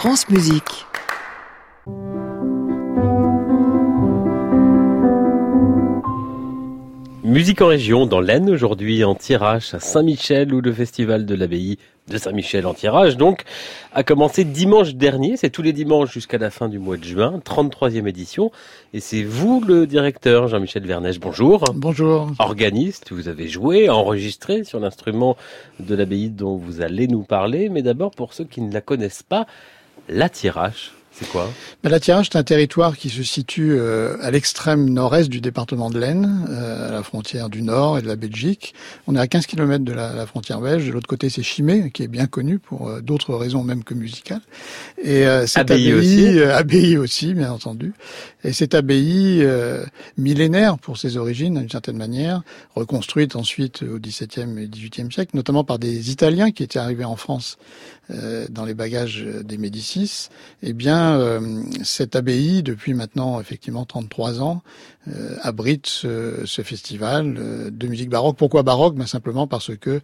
France Musique. Musique en région, dans l'Aisne, aujourd'hui en Thiérache à Saint-Michel, où le festival de l'abbaye de Saint-Michel en Thiérache, donc, a commencé dimanche dernier. C'est tous les dimanches jusqu'à la fin du mois de juin, 33e édition. Et c'est vous, le directeur, Jean-Michel Vernèche. Bonjour. Bonjour. Organiste, vous avez joué, enregistré sur l'instrument de l'abbaye dont vous allez nous parler. Mais d'abord, pour ceux qui ne la connaissent pas, la Thiérache, c'est quoi ? La Thiérache, c'est un territoire qui se situe à l'extrême nord-est du département de l'Aisne, à la frontière du Nord et de la Belgique. On est à 15 km de la frontière belge. De l'autre côté, c'est Chimay, qui est bien connu pour d'autres raisons même que musicales. Et cette abbaye aussi, bien entendu. Et cette abbaye millénaire pour ses origines, d'une certaine manière, reconstruite ensuite au XVIIe et XVIIIe siècle, notamment par des Italiens qui étaient arrivés en France dans les bagages des Médicis. Eh bien, cette abbaye, depuis maintenant effectivement 33 ans, abrite ce festival de musique baroque. Pourquoi baroque ? Simplement parce que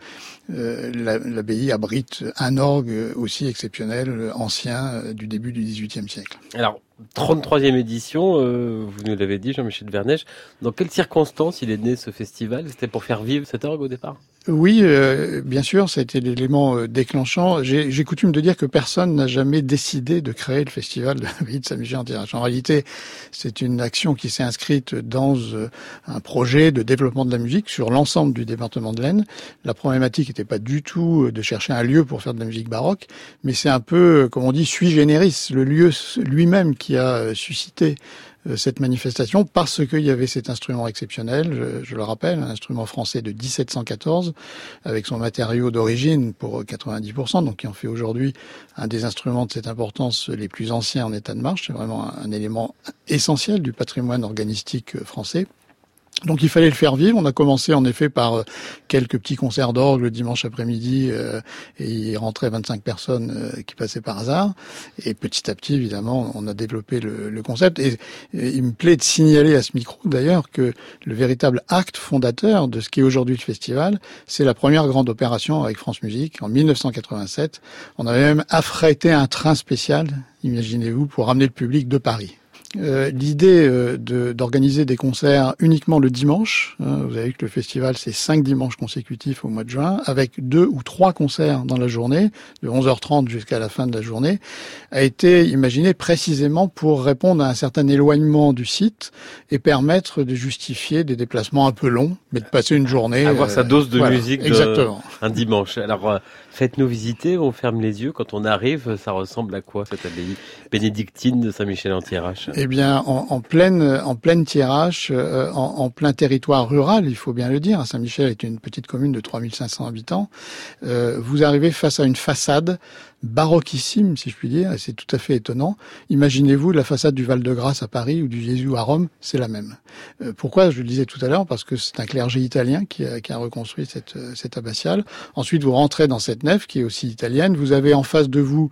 l'abbaye abrite un orgue aussi exceptionnel, ancien, du début du XVIIIe siècle. Alors, 33e édition, vous nous l'avez dit, Jean-Michel Vernèche. Dans quelles circonstances il est né ce festival ? C'était pour faire vivre cet orgue au départ ? Oui, bien sûr, ça a été l'élément déclenchant. J'ai coutume de dire que personne n'a jamais décidé de créer le festival de l'abbaye de Saint-Michel en Thiérache. En réalité, c'est une action qui s'est inscrite dans un projet de développement de la musique sur l'ensemble du département de l'Aisne. La problématique n'était pas du tout de chercher un lieu pour faire de la musique baroque, mais c'est un peu, comme on dit, sui generis, le lieu lui-même qui a suscité cette manifestation parce qu'il y avait cet instrument exceptionnel, je le rappelle, un instrument français de 1714 avec son matériau d'origine pour 90%, donc qui en fait aujourd'hui un des instruments de cette importance les plus anciens en état de marche. C'est vraiment un élément essentiel du patrimoine organistique français. Donc il fallait le faire vivre. On a commencé en effet par quelques petits concerts d'orgue le dimanche après-midi et il rentrait 25 personnes qui passaient par hasard. Et petit à petit, évidemment, on a développé le concept. Et il me plaît de signaler à ce micro d'ailleurs que le véritable acte fondateur de ce qui est aujourd'hui le festival, c'est la première grande opération avec France Musique en 1987. On avait même affrété un train spécial, imaginez-vous, pour ramener le public de Paris. L'idée d'organiser des concerts uniquement le dimanche, vous avez vu que le festival c'est 5 dimanches consécutifs au mois de juin, avec 2 ou 3 concerts dans la journée, de 11h30 jusqu'à la fin de la journée, a été imaginé précisément pour répondre à un certain éloignement du site et permettre de justifier des déplacements un peu longs, mais de passer une journée... Avoir sa dose de musique exactement. Un dimanche. Alors, faites-nous visiter, on ferme les yeux. Quand on arrive, ça ressemble à quoi cette abbaye bénédictine de Saint-Michel en Thiérache ? Eh bien, en pleine Thiérache, en plein territoire rural, il faut bien le dire. Saint-Michel est une petite commune de 3500 habitants. Vous arrivez face à une façade baroquissime, si je puis dire, et c'est tout à fait étonnant. Imaginez-vous la façade du Val-de-Grâce à Paris ou du Jésus à Rome, c'est la même. Pourquoi ? Je le disais tout à l'heure, parce que c'est un clergé italien qui a reconstruit cette abbatiale. Ensuite, vous rentrez dans cette nef qui est aussi italienne. Vous avez en face de vous,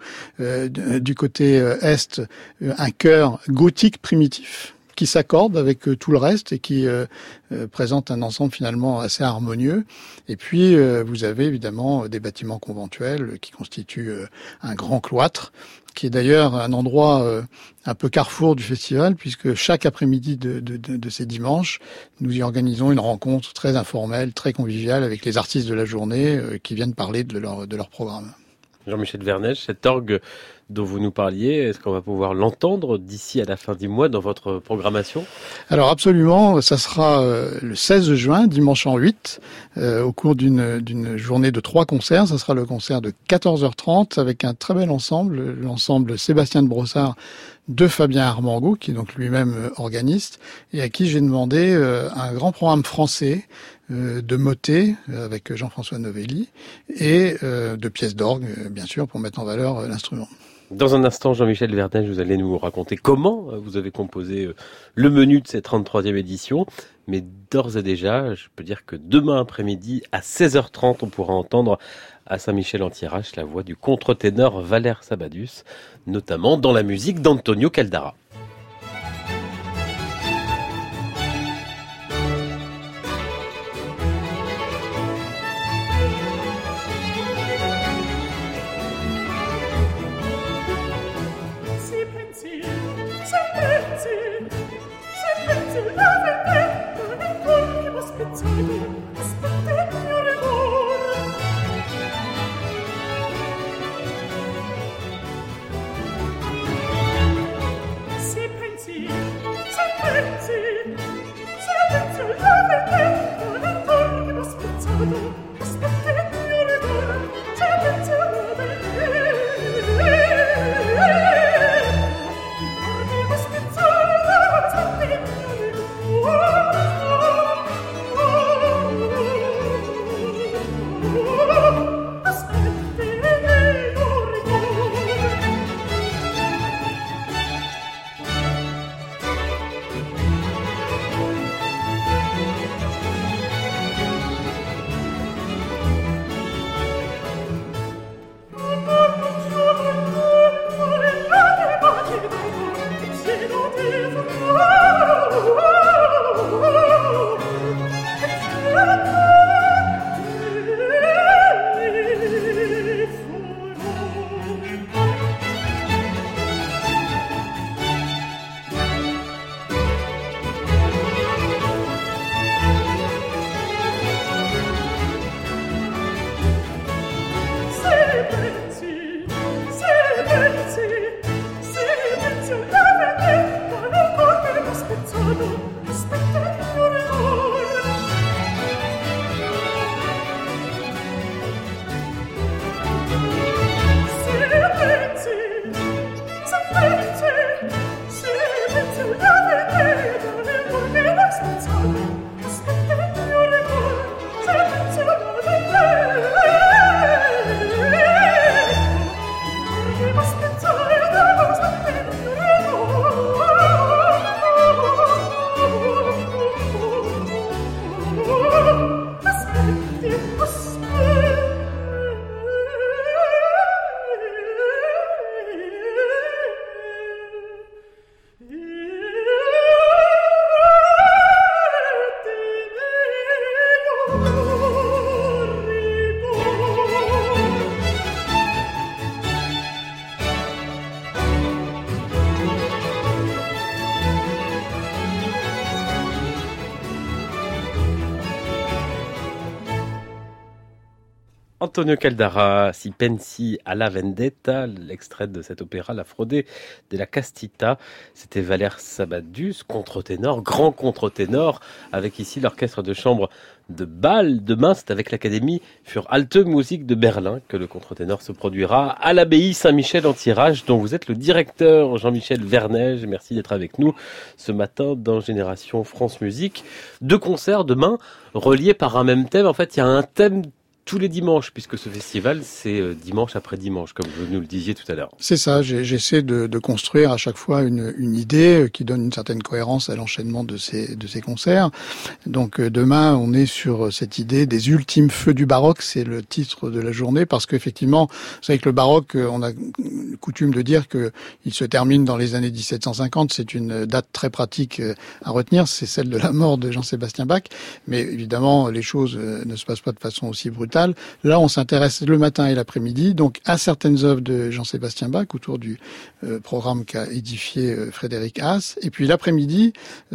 du côté est, un chœur gothique primitif qui s'accorde avec tout le reste et qui présente un ensemble finalement assez harmonieux. Et puis, vous avez évidemment des bâtiments conventuels qui constituent un grand cloître, qui est d'ailleurs un endroit un peu carrefour du festival, puisque chaque après-midi de ces dimanches, nous y organisons une rencontre très informelle, très conviviale avec les artistes de la journée qui viennent parler de leur programme. Jean-Michel Vernèche, cet orgue dont vous nous parliez, est-ce qu'on va pouvoir l'entendre d'ici à la fin du mois dans votre programmation ? Alors absolument, ça sera le 16 juin, dimanche en 8, au cours d'une journée de 3 concerts. Ça sera le concert de 14h30 avec un très bel ensemble, l'ensemble Sébastien de Brossard de Fabien Armango, qui est donc lui-même organiste, et à qui j'ai demandé un grand programme français de motets avec Jean-François Novelli et de pièces d'orgue, bien sûr, pour mettre en valeur l'instrument. Dans un instant, Jean-Michel Vernèche, vous allez nous raconter comment vous avez composé le menu de cette 33e édition. Mais d'ores et déjà, je peux dire que demain après-midi, à 16h30, on pourra entendre à Saint-Michel en Thiérache la voix du contre-ténor Valère Sabadus, notamment dans la musique d'Antonio Caldara. Antonio Caldara, Si pensi alla vendetta, l'extrait de cet opéra La Frode della Castità. C'était Valère Sabadius, contre-ténor, grand contre-ténor, avec ici l'orchestre de chambre de Bâle. Demain, c'est avec l'Académie für Alte Musik de Berlin que le contre-ténor se produira à l'abbaye Saint-Michel en Tirage, dont vous êtes le directeur, Jean-Michel Vernège. Merci d'être avec nous ce matin dans Génération France Musique. 2 concerts demain, reliés par un même thème. En fait, il y a un thème tous les dimanches, puisque ce festival, c'est dimanche après dimanche, comme vous nous le disiez tout à l'heure. C'est ça, j'essaie de construire à chaque fois une idée qui donne une certaine cohérence à l'enchaînement de ces concerts. Donc demain, on est sur cette idée des ultimes feux du baroque, c'est le titre de la journée, parce qu'effectivement, vous savez que le baroque, on a coutume de dire que il se termine dans les années 1750, c'est une date très pratique à retenir, c'est celle de la mort de Jean-Sébastien Bach, mais évidemment, les choses ne se passent pas de façon aussi brutale. Là, on s'intéresse le matin et l'après-midi, donc à certaines œuvres de Jean-Sébastien Bach autour du programme qu'a édifié Frédéric Haas. Et puis l'après-midi,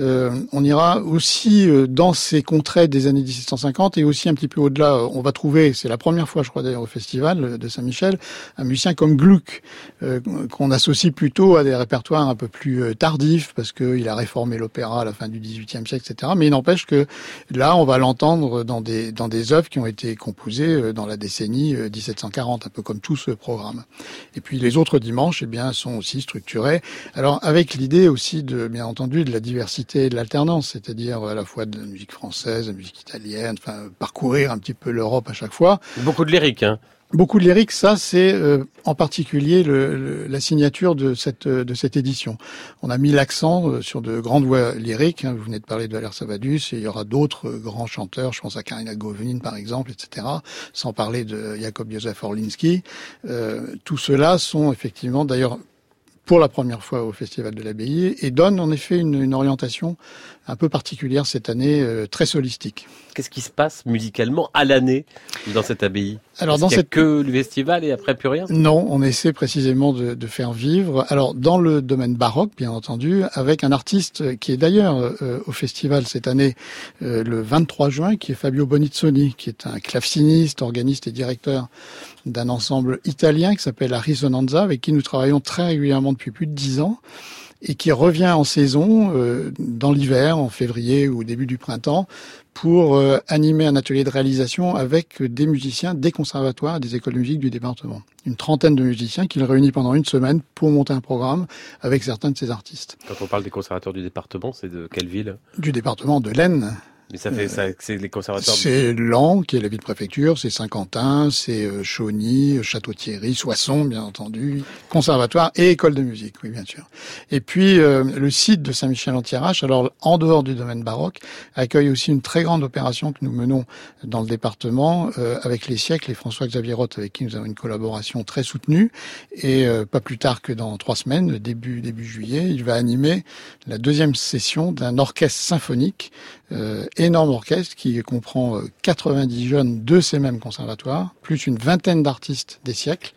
on ira aussi dans ces contrées des années 1750 et aussi un petit peu au-delà. On va trouver, c'est la première fois, je crois d'ailleurs, au festival de Saint-Michel, un musicien comme Gluck, qu'on associe plutôt à des répertoires un peu plus tardifs parce qu'il a réformé l'opéra à la fin du XVIIIe siècle, etc. Mais il n'empêche que là, on va l'entendre dans des œuvres qui ont été composées dans la décennie 1740, un peu comme tout ce programme. Et puis les autres dimanches, eh bien, sont aussi structurés. Alors avec l'idée aussi bien entendu, de la diversité et de l'alternance, c'est-à-dire à la fois de la musique française, de la musique italienne, enfin parcourir un petit peu l'Europe à chaque fois. Beaucoup de lyrique, hein. Beaucoup de lyrique, ça c'est en particulier la signature de cette édition. On a mis l'accent sur de grandes voix lyriques. Vous venez de parler de Valère Sabadius, et il y aura d'autres grands chanteurs. Je pense à Karina Govin par exemple, etc. Sans parler de Jakob Józef Orlinski. Tout cela sont effectivement d'ailleurs pour la première fois au Festival de l'Abbaye et donne en effet une orientation un peu particulière cette année, très solistique. Qu'est-ce qui se passe musicalement à l'année dans cette abbaye? Alors qu'il y a que le festival et après plus rien? Non, on essaie précisément de faire vivre. Alors dans le domaine baroque, bien entendu, avec un artiste qui est d'ailleurs au festival cette année, le 23 juin, qui est Fabio Bonizzoni, qui est un claveciniste, organiste et directeur d'un ensemble italien qui s'appelle La Risonanza, avec qui nous travaillons très régulièrement depuis plus de 10 ans. Et qui revient en saison, dans l'hiver, en février ou au début du printemps, pour animer un atelier de réalisation avec des musiciens des conservatoires et des écoles de musique du département. Une trentaine de musiciens qu'il réunit pendant une semaine pour monter un programme avec certains de ses artistes. Quand on parle des conservatoires du département, c'est de quelle ville? Du département de l'Aisne. Mais c'est les conservatoires. C'est Laon, qui est la ville-préfecture, c'est Saint-Quentin, c'est Chauny, Château-Thierry, Soissons, bien entendu, conservatoire et école de musique, oui, bien sûr. Et puis, le site de Saint-Michel-en-Thiérache, alors en dehors du domaine baroque, accueille aussi une très grande opération que nous menons dans le département avec les siècles et François-Xavier Roth, avec qui nous avons une collaboration très soutenue. Et pas plus tard que dans 3 semaines, début juillet, il va animer la 2e session d'un orchestre symphonique, énorme orchestre qui comprend 90 jeunes de ces mêmes conservatoires, plus une vingtaine d'artistes des siècles,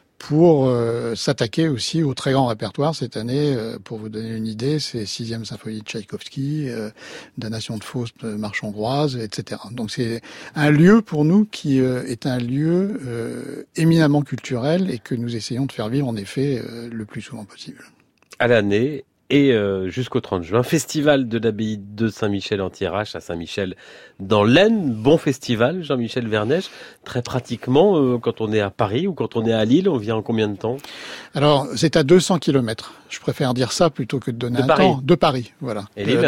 pour s'attaquer aussi au très grand répertoire. Cette année, pour vous donner une idée, c'est 6e symphonie de Tchaïkovski, Damnation de Faust, Marche hongroise, etc. Donc c'est un lieu pour nous qui est un lieu éminemment culturel et que nous essayons de faire vivre en effet le plus souvent possible. À l'année. Et jusqu'au 30 juin, festival de l'abbaye de Saint-Michel-en-Thiérache à Saint-Michel dans l'Aisne. Bon festival, Jean-Michel Vernège. Très pratiquement, quand on est à Paris ou quand on est à Lille, on vient en combien de temps? Alors, c'est à 200 kilomètres. Je préfère dire ça plutôt que de donner temps. De Paris, voilà. Et Lille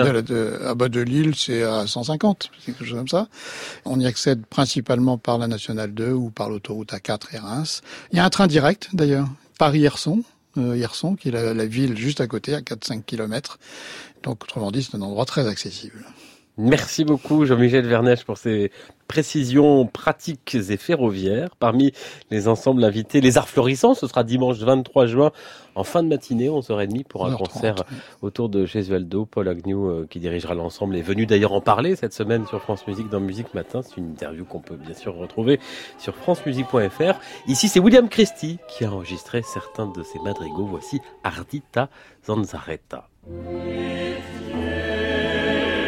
de Lille, c'est à 150, c'est quelque chose comme ça. On y accède principalement par la Nationale 2 ou par l'autoroute A4 et Reims. Il y a un train direct, d'ailleurs, Paris-Hirson. Hirson, qui est la ville juste à côté, à 4-5 kilomètres. Donc, autrement dit, c'est un endroit très accessible. Merci beaucoup Jean-Michel Vernège pour ces précisions pratiques et ferroviaires. Parmi les ensembles invités, les Arts Florissants, ce sera dimanche 23 juin en fin de matinée, 11h30 pour un concert autour de Gesualdo. Paul Agnew, qui dirigera l'ensemble, est venu d'ailleurs en parler cette semaine sur France Musique dans Musique Matin. C'est une interview qu'on peut bien sûr retrouver sur francemusique.fr. Ici, c'est William Christie qui a enregistré certains de ses madrigaux. Voici Ardita Zanzaretta.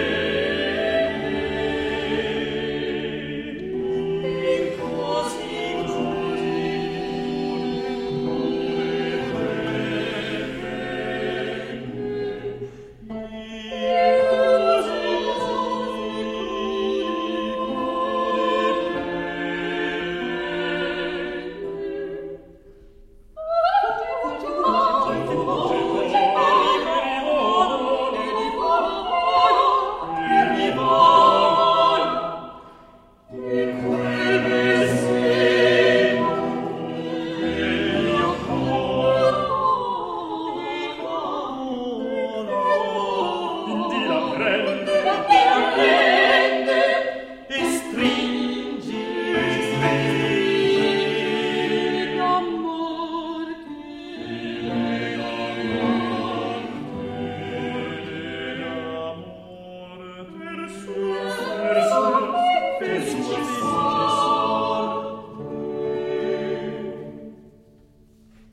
Così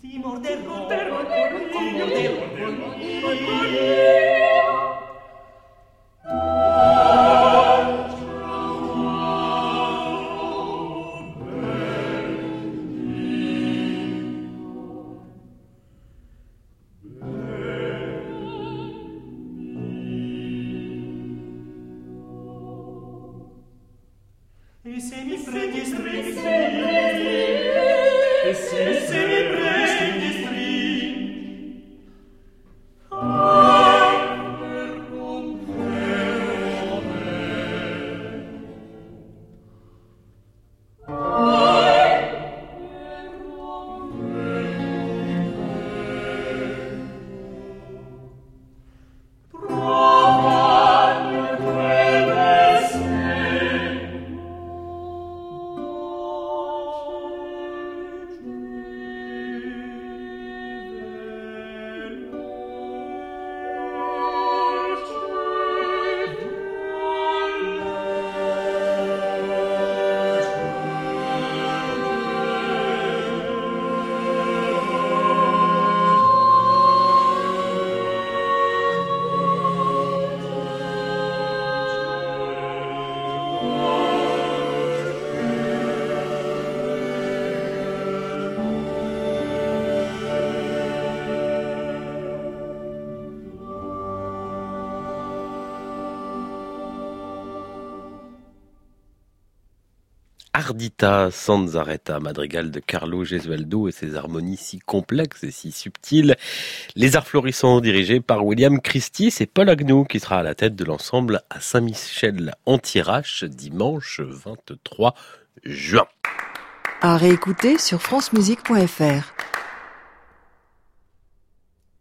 Ardita Sanzaretta, madrigal de Carlo Gesualdo et ses harmonies si complexes et si subtiles. Les Arts Florissants dirigés par William Christie, c'est Paul Agnew qui sera à la tête de l'ensemble à Saint-Michel-en-Thiérache dimanche 23 juin. À réécouter sur francemusique.fr.